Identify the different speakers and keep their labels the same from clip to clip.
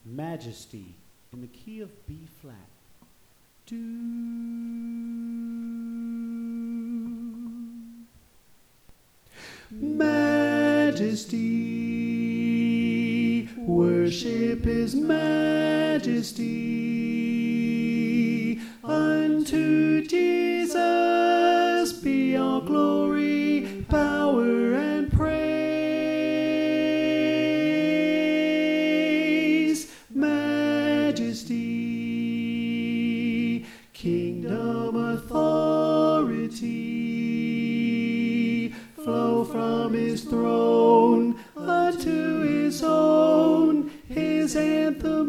Speaker 1: Majesty in the key of B flat. Do. Majesty, worship His majesty. Unto Jesus be all glory, power, and praise. Majesty, kingdom, authority, flow from His throne unto His own, His anthem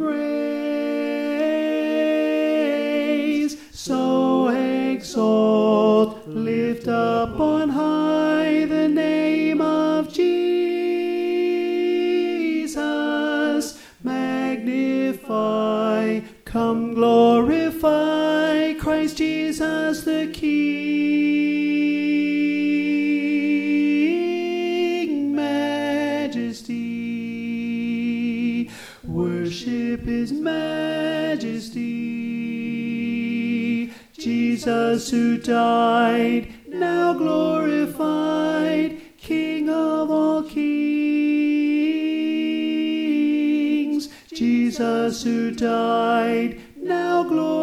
Speaker 1: raise. So exalt, lift up on high the name of Jesus. Magnify, come glorify Christ Jesus the King. Majesty, worship His majesty. Jesus who died, now glorified, King of all kings. Jesus who died, now glorified,